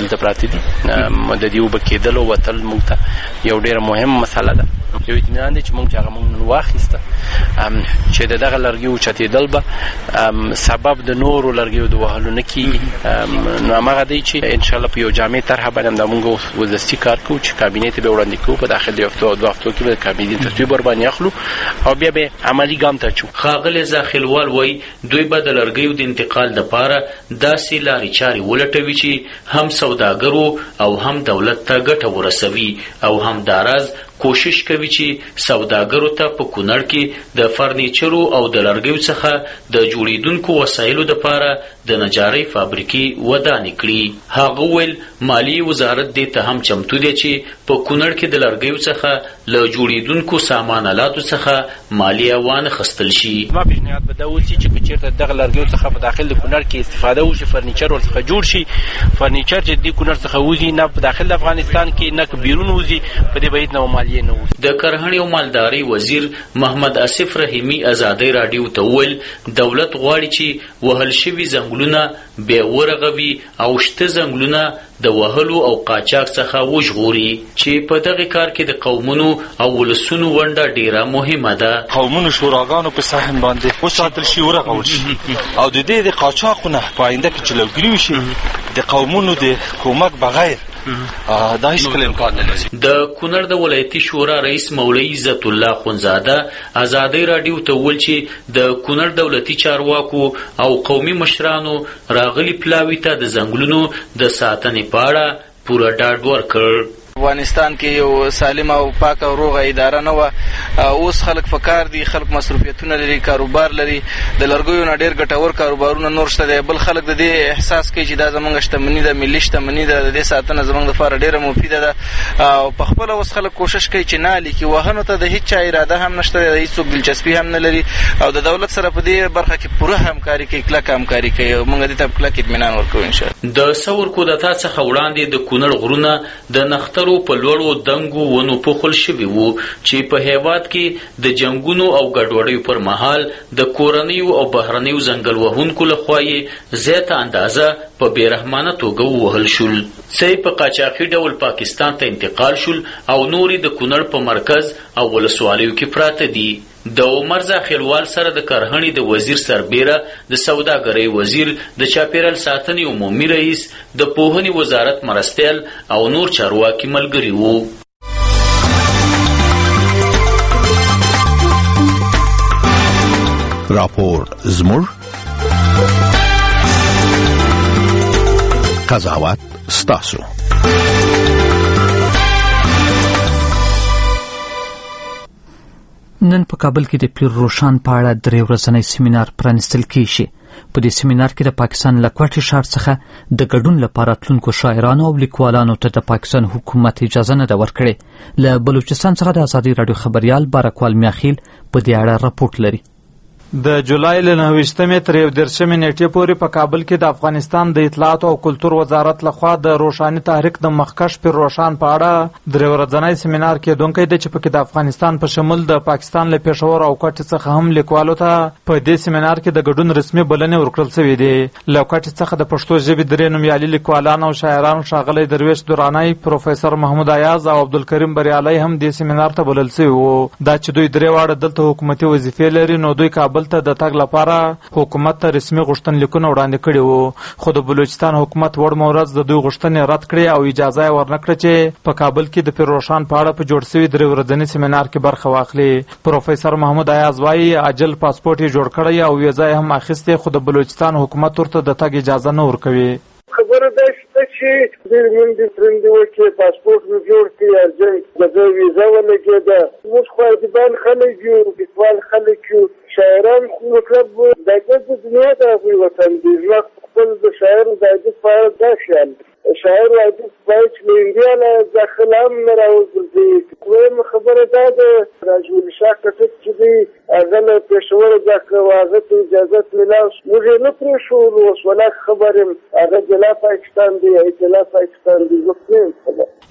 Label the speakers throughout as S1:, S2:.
S1: دلته پراته دي. د دې وب کېدل او وتل موږ ته یو ډېر مهم مسله ده. یو اطمینان دی چې موږ هغه موږ واخیسته چې دغه لرګیو چتېدل به سبب د نورو لرګیو د وهلو نه کېږي. نو هماغه دی چې انشاءالله په یو جامع طرحه باندې دا موږ ولسي کار کوو چې کابینې ته به وړاندې کوو. په داخل د هفتو دوه هفتو کې به د کابینې تصویب ورباندې اخلو او بیا به عملي ګام ته اچو.
S2: ښاغلی زاخیلوال وایي دوی به د لرګیو د انتقال دپاره داسې لارې چارې ولټوي چې هم سوداګرو او هم دولت ته ګټه ورسوي او همداراز کوشش کوي چې سوداګرو ته په کونړ کې د فرنیچرو او د لرګیو څخه د جوړیدونکو وسایلو لپاره د نجارۍ فابریکې ودانې کړي. هغه ویل مالی وزارت دې ته هم چمتو دی چې په کونړ کې د لرګیو څخه له جوړیدونکو سامان آلاتو څخه مالیه وانخیستل شي.
S1: ما پیشنهاد به دا وشي چې چېرته دغه لرګیو څخه په داخل د کونړ کې استفاده وشي، فرنیچر ورڅخه جوړ شي. فرنیچر چې د کونړ څخه وځي نه په داخل د افغانستان کې نه بیرون وځي، په دې باید نه مالیه نه وځي.
S2: د کرهڼې او مالدارۍ وزیر محمد آصف رحیمي ازادۍ راډیو ته وویل دولت غواړي چې وهل شوي ځنګلونه بیا ورغوي او شته ځنګلونه د وهلو او قاچاق څخه وژغوري چې په دغه کار کې د قومونو او ولسونو ونډه ډیره مهمه ده.
S3: قومونو شوراګانو په ساحل باندې وساتل شي، ورغول شي او د دې د قاچاقونه په آینده کې چې لوګري وشي د قومونو د کومک بغیر دا هیڅ کله امکان نه لري.
S2: د کونړ د ولایتي شورا رئیس مولوي عزت الله خونزاده ازادۍ راډیو ته وویل چې د کونړ دولتي چارواکو او قومي مشرانو راغلي پلاوي ته د ځنګلونو د ساتنې په اړه پوره ډاډ ورکړ.
S4: افغانستان کې یو سالم او پاک او روغه اداره نه و. اوس خلک فکر دي، خلک مصروفیتونه لري، کاروبار لري، د لرګیو نه ډېر ګټور کاروبارونه نور شته دي. بل خلک د دې احساس کوي چې دا زموږ شتمني ده، ملي شتمني ده، د دې ساتنه زموږ لپاره ډېره مفیده ده او په خپل اوس خلک کوشش کوي چې نه لیکي وهنو ته د هیڅ چا اراده هم نشته، د هیڅوک دلچسپي هم نه لري او د دولت سره په دې برخه کې پوره همکاري کوي، کلک همکاري کوي او موږ دې ته کلک اطمینان ورکوو ان شاء الله.
S2: د ثور کودتا څخه وړاندې د کونړ غرونه د نخترو په لوړو دنګو ونو پوښل شوي وو چې په هیواد کې د جنګونو او ګډوډیو پر مهال د کورنیو او بهرنیو ځنګل وهونکو لخوا یې زیاته اندازه په بېرحمانه توګه ووهل شول. څه په قاچاقي ډول پاکستان ته انتقال شول او نورې د کونړ په مرکز او ولسوالیو کې پراته دي. د عمر زاخیلوال سره د کرهڼې د وزیر سربیره، د سوداګرۍ وزیر، د چاپیریال ساتنې عمومي رئیس، د پوهنې وزارت مرستیال او نور چارواکي ملګري وو.
S5: راپور زموږ قضاوت ستاسو.
S6: نن په کابل کې د پیر روشان په اړه 3 ورځنی سیمینار پرانیستل کیږي. په دې سیمینار کې د پاکستان له کوټې ښار څخه د ګډون لپاره تلونکو شاعرانو او لیکوالانو ته د پاکستان حکومت اجازه نه ده ورکړې. له بلوچستان څخه د ازادۍ راډیو خبریال بارکوال میاخیل په دې اړه راپورټ لري.
S7: د جولای له 9 تر 13 نیټې پورې په کابل کې د افغانستان د اطلاعات او کلتور وزارت لخوا د روښاني تحریک د مخکښ پیر روشان په اړه 3 ورځنی سیمینار کېدونکی دی چې پکې د افغانستان په شمول د پاکستان له پېښور او کوټې څخه هم لیکوالو ته په دې سیمینار کې د ګډون رسمي بلنې ورکړل شوې دي. له کوټې څخه د پښتو ژبې 3 نومیالي لیکوالان او شاعران ښاغلی درویش درانی، پروفیسور محمود ایاز او عبدالکریم بریالی هم دې سیمینار ته بلل شوي وو. دا چې دوی 3 واړه دلته حکومتي وظیفې لري نو دوی کابل ته د تګ لپاره حکومت ته رسمي غوښتنلیکونه وړاندې کړي وو، خو د بلوچستان حکومت وړمه ورځ د دوی غوښتنې رد کړې او اجازه یې ورنکړه چې په کابل کې د پیر روشان په اړه په جوړ شوي 3 ورځني سیمینار کې برخه واخلي. پروفیسور محمود ایاز وایي عاجل پاسپورټ یې جوړ کړی او ویزه یې هم اخیستې، خو د بلوچستان حکومت ورته د تګ اجازه نه ورکوي.
S8: خبره دا شته چې ډېر منډې ترندې وکړې، پاسپورټ مو جوړ کړي، ارجنټ د ویزه ولګېده. موږ خو ادیبان خلک یو، لیکوال خلک یو، شاعران خو مطلب د ادب د دنیا د هغوی وطن دی. زما خپل د شاعر د ادب په اړه دا خیال شاعر و ادب باید چې له انډیا نه داخل هم نه راوګرځي. دویمه خبره دا ده راجول شاه کټک چې دی هغه له پېښوره ځه کړه، هغه ته اجازت میلاو شو، موږ یې نه پرېښولو. اوس ولاک خبر یم هغه جلا پاکستان دی، جلا پاکستان دی، زه پوهېږم.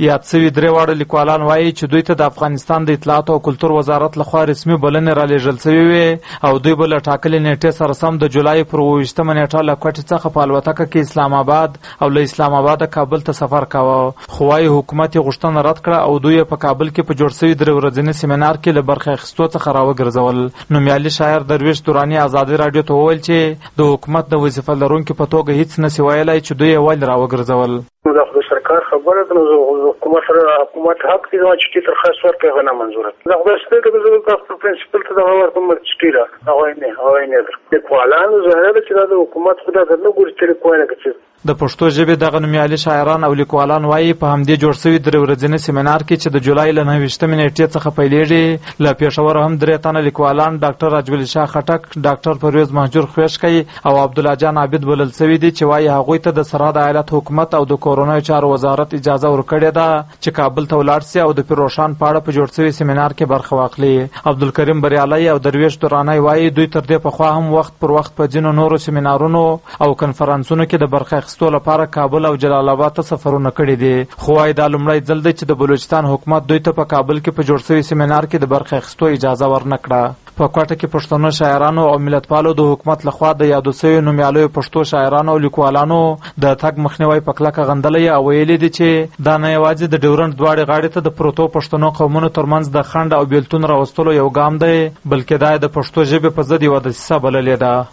S7: یاد شوي 3 واړه لیکوالان وایي چې دوی ته د افغانستان د اطلاعات او کلتور وزارت لخوا رسمي بلنې رالیږل شوې وې او دوی به له ټاکلې نیټې سره سم د جولای پر 28مه نیټه له کوټې څخه په الوتکه کې اسلام آباد او له اسلام آباد کابل ته سفر کاوه، خو وايي حکومت یې غوښتنه رد کړه او دوی په کابل کې په جوړ شوي 3 ورځني سیمینار کې له برخې اخیستو څخه راوګرځول. نومیالي شاعر درویش دوراني ازادي راډیو ته وویل چې د حکومت د وظیفه لرونکي په توګه هیڅ نشي ویلای چې دوی یې ولې راوګرځول.
S8: د سرکار خبره ده، نو حکومت حق دی چې ترخواست ورکړي غو نه منظوره ده. خو ستاسو د خپل پرنسپل ته دا ورته مرچټی را هغه نه د کوالانو زهره چې د حکومت خدا ته نه ګوري چې کوی نه کوي.
S7: د پښتو ژبې دغه نومیالي شاعران او لیکوالان وایي په همدې جوړ شوي 3 ورځني سیمینار کې چې د جولای له 29مې نیټې څخه پیلېږي له پېښور هم 3 تنه لیکوالان ډاکټر اجمل شاه خټک، ډاکټر پرویز مهجور خوشکی او عبدالله جان عابد بلل شوي دي چې وایي هغوی ته د سرحد ایالت حکومت او د کورونای چارو وزارت اجازه ورکړې ده چې کابل ته ولاړ شي او د پیروشان په اړه په جوړ شوي سیمینار کې برخه واخلي. عبدالکریم بریالي او درویش دورانی وایي دوی تر دې پخوا هم وخت پر وخت په ځینو نورو سیمینارونو او کنفرانسونو کې د برخه اخیستو لپاره کابل او جلال آباد ته سفرونه کړي دي، خو وايي دا لومړی ځل دی چې د بلوچستان حکومت دوی ته په کابل کې په جوړ شوي سیمینار کې د برخه اخیستو اجازه ورنکړه. په کوټه کې پښتنو شاعرانو او ملتپالو د حکومت لخوا د یادو شویو نومیالیو پښتو شاعرانو او لیکوالانو د تګ مخنیوی په کلکه غندلی او ویلي دي چې دا نه یوازې د ډیورنډ دواړې غاړې ته د پروتو پښتنو قومونو ترمنځ د خنډ او بیلتون راوستلو یو ګام دی، بلکې دا د پښتو ژبې په ضد یوه دسیسه بللې ده.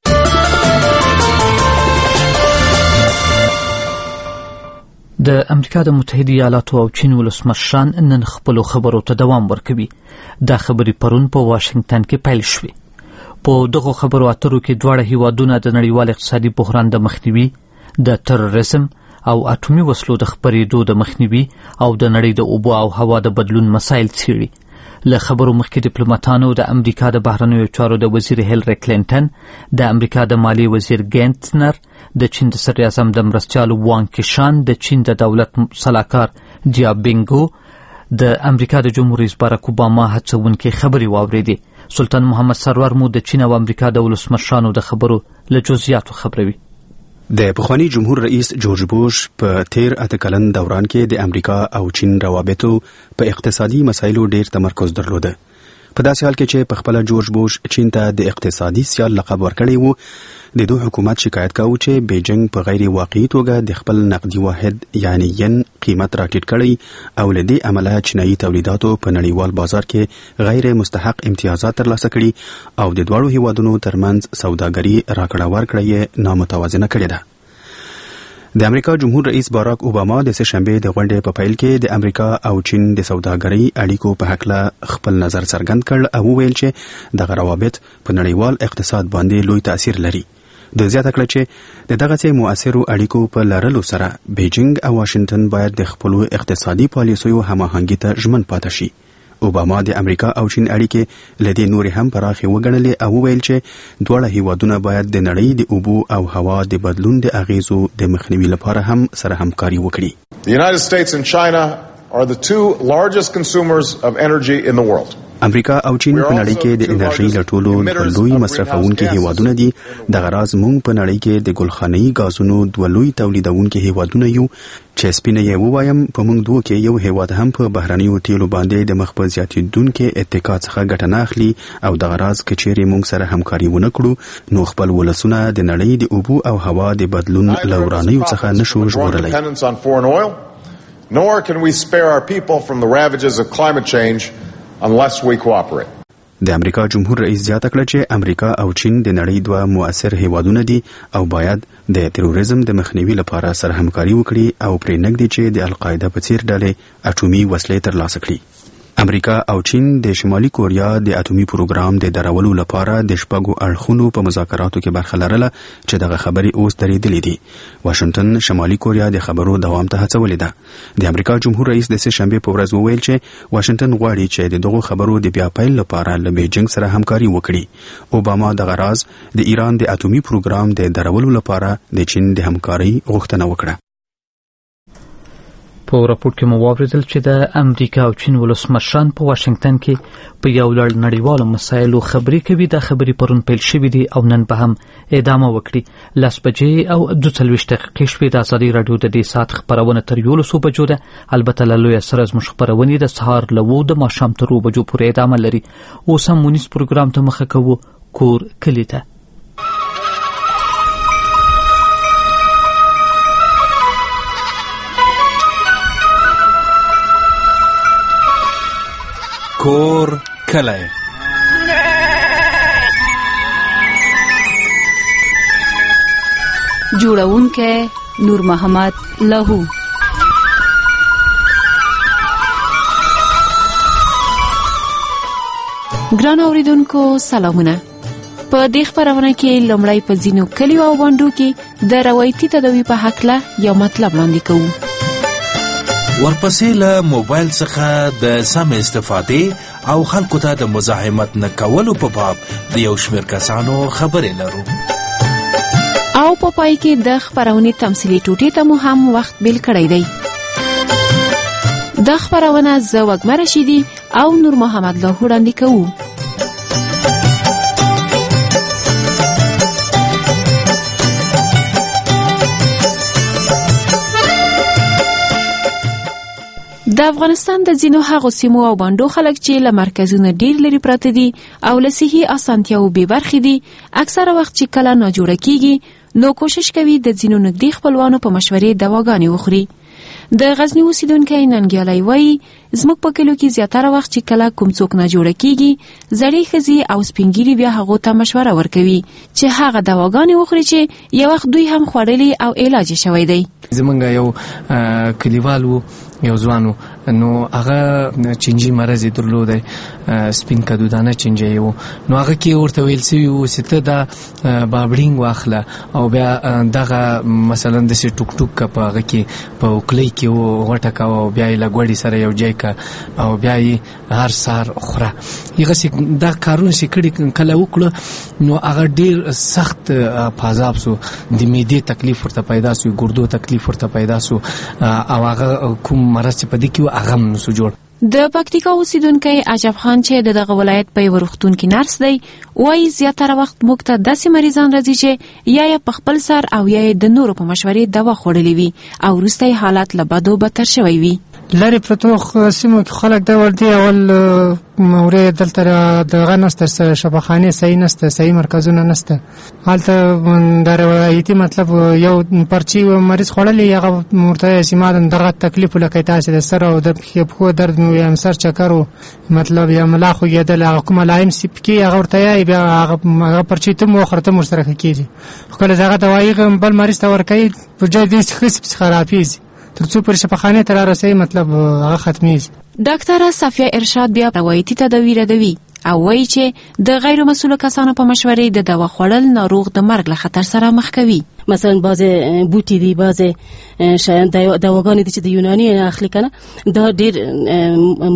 S6: د امریکا د متحده ایالاتو او چین ولسمشران نن خپلو خبرو ته دوام ورکوي. دا خبرې پرون په واشنگټن کې پیل شوې. په دغو خبرو اترو کې دواړه هیوادونه د نړیوال اقتصادي بحران د مخنیوي، د تروریزم او اټومي وسلو د خپرېدو د مخنیوي او د نړۍ د اوبو او هوا د بدلون مسایل څیړي. له خبرو مخکې ډیپلوماتانو د امریکا د بهرنیو چارو د وزیر هیلری کلینټن، د امریکا د مالیې وزیر ګینتنر، د چین د صدر اعظم د مرستیال وانګ کیشان، د چین د دولت صلاحکار جیابینګو، د امریکا د جمهور رئیس باراک اوباما هڅونکې خبرې واورېدې. سلطان محمد سرور مو د چین او امریکا د ولسمشرانو د خبرو له جزئیاتو خبروي.
S9: د پخوانی جمهور رئیس جورج بوش په 13 کلن دوران کې د امریکا او چین روابطو په اقتصادي مسایلو ډیر تمرکز درلوده. په داسې حال کې چې په خپل جورج بوش چین ته د اقتصادي سیال لقب ورکړی وو، د دوی حکومت شکایت کاوه چې بیجینګ په غیر واقعي توګه د خپل نقدي واحد یعنی ین قیمت راټیټ کړی او له دې امله چینایي تولیداتو په نړیوال بازار کې غیر مستحق امتیازات ترلاسه کړي او د دواړو هیوادونو ترمنځ سوداګري راکړه ورکړه یې نامتوازنه کړې ده. د امریکا جمهور رئیس باراک اوباما د سهشنبه د غونډې په پیل کې د امریکا او چین د سوداګرۍ اړیکو په هکله خپل نظر څرګند کړ او ویل چې دغه روابط په نړیوال اقتصاد باندې لوی تاثیر لري. د زیاته کړ چې د دغه مؤثرو اړیکو په لرلو سره بیجینګ او واشنگټن باید د خپل اقتصادي پالیسیو هماهنګي ته ژمن پاتې شي. اوباما د امریکا او چین اړیکې له دې نورې هم پراخې وګڼلې او ویل چې دواړه هیوادونه باید د نړۍ د اوبو او هوا د بدلون د اغیزو د مخنیوي لپاره هم سره همکاري وکړي.
S10: The United States and China are the two largest consumers of energy in the world.
S9: امریکا او چین په نړۍ کې د انرژي له ټولو لوی مصرفونکي هیوادونه دي. دغه راز موږ په نړۍ کې د ګلخانه‌ای غازونو دوه لوی تولیدونکي هیوادونه یو چې سپینه یې ووایم په موږ دوه کې یو هیواد هم په بهرنیو تیلو باندې د مخ په زیاتېدونکي اتکا څخه ګټه نه اخلي او دغه راز کچېرې موږ سره همکاري ونه کړو نو خپل ولسونه د نړۍ د اوبو او هوا د بدلون له ورانیو څخه نشو ژغورلی.
S10: Nor can we spare our people from the ravages of climate change unless we cooperate.
S9: د امریکا جمهور رئیس زیاته کړه چې امریکا او چین د نړۍ دوه مؤثر هیوادونه دي او باید د تروریزم د مخنیوي لپاره سره همکاري وکړي او پرې نږدې چې د القاعده په څیر ډلې اټومي وسلې ترلاسه کړي. امریکا او چین د شمالي کوریا د اټومي پروګرام د درولو لپاره د شپږو اړخونو په مذاکراتو کې برخه لرله چې دغه خبرې اوس درېدلې دي. واشنگټن شمالي کوریا د خبرو دوام ته هڅولې ده. د امریکا جمهور رئیس د سهشنبه په ورځ وویل چې واشنگټن غواړي چې د دغو خبرو د بیا پیل لپاره له بیجینګ سره همکاري وکړي. اوباما دغه راز د ایران د اټومي پروګرام د درولو لپاره د چین د همکارۍ غوښتنه وکړه.
S6: په راپور کې مو واورېدل چې د امریکا او چین ولسمشران په واشنگټن کې په یو لړ نړیوالو مسایلو خبرې کوي. دا خبرې پرون پیل شوې دي او نن به هم ادامه وکړي. 10 بجې او 42 دقیقې شوې. د ازادي راډیو د دې ساعت خپرونه تر 11 بجو ده. البته له لویه سره زموږ خپرونې د سهار له 9 د ماښام تر 2 بجو پورې ادامه لري. اوس هم مونیز پروګرام ته مخه کوو. کور کلي ته
S5: کور کلی
S11: جوړونکی نور محمد لاهو. ګران اوریدونکو سلامونه. په دې خبرونه کې لومړی په ځینو کلیو او بانډو کې د روایتي تداوی په هکله یو مطلب وړاندې کوو.
S5: ورپسې له موبایل څخه د سم استفادې او خلکو ته د مزاحمت نه کولو په باب د یو شمېر کسانو خبرې لرو.
S11: او په پای کې د خبرونې تمثیلي ټوټې ته مو هم وخت بیل کړی دی. د خبرونه زه وږمه رشیدي او نور محمد لاهو وړاندې کوو. د افغانستان د ځینو هغو سیمو او بانډو خلک چې له مرکزونو ډیر لري پراته دي او له صحي اسانتیاو بې برخې دي، اکثره وخت چې کله ناجوړه کیږي نو کوشش کوي د ځینو نږدې خپلوانو په مشورې دواګانې وخوري. د غزنی اوسیدونکی ننګیالی وایي زموږ په کلیو کې زیاتره وخت چې کله کوم څوک ناجوړه کیږي زړې ښځې او سپینګیري بیا هغو ته مشوره ورکوي چې هغه دواګانې وخوري چې یو وخت دوی هم خوړلي او علاج شوی دی.
S12: زمونږ یو کلیوال وو، یو ځوان وو، نو هغه چینجي مرض یې درلودی، سپین کدودانه چینجی وو. نو هغه کې ورته ویل سوي وو چې ته دا بابړینګ واخله او بیا دغه مثلا داسې ټوک ټوک که په هغه کې په اوکلۍ کې غوټه کوه او بیا یې له ګوړې سره یو ځای که او بیا یې هر سهار خوره. هغسې دا کارونه چې کړي کله وکړو نو هغه ډېر سخت په عذاب سو، د معدې تکلیف ورته پیدا سو، ګردو تکلیف ورته پیدا سو او هغه کوم مرض چې په دې کې و هغه هم نسو جوړ.
S11: د پکتیکا اوسیدونکی عجب خان چې دغه ولایت په یو روغتون کې نرس دی وایي زیاتره وخت موږ ته داسې مریضان راځي چې یا یې په خپل سر او یا یې د نورو په مشورې دوا خوړلې وي او وروسته یې حالت له بدو بدتر شوی وي.
S13: لرې پرتو سیمو کې خلک دا ور دي اول مورې دلته دغه نسته، شفاخانې صحیح نسته، صحیح مرکزونه نسته. هلته د روایتي مطلب یو پرچی مریض خوړلی هغه ورته چې ما دغه تکلیف لکه تاسې د سر او د پښو درد مې یم، سر چکر و، مطلب یا ملا خوږېدل، هغه کومه لایم سپکي هغه ورته یایي، بیا هغه پرچی ته مو وخوره ته مو ورسره ښه کېږي. خو کله چې هغه دوایي بل مریض ته ورکوي په جای دې ښه خرابېږي تر څو پر شفاخانې ته رارسوي، مطلب هغه ختمېږي.
S11: ډاکټره صفیه ارشاد بیا روایتي تداوی ردوي او وایي چې د غیر مسؤلو کسانو په مشورې د دوا خوړل ناروغ د مرګ له خطر سره مخ کوي.
S14: مثلا بعضې بوټي دي، بعضې شیان دواګانې دي چې د یوناني اخلي کنه، دا ډېر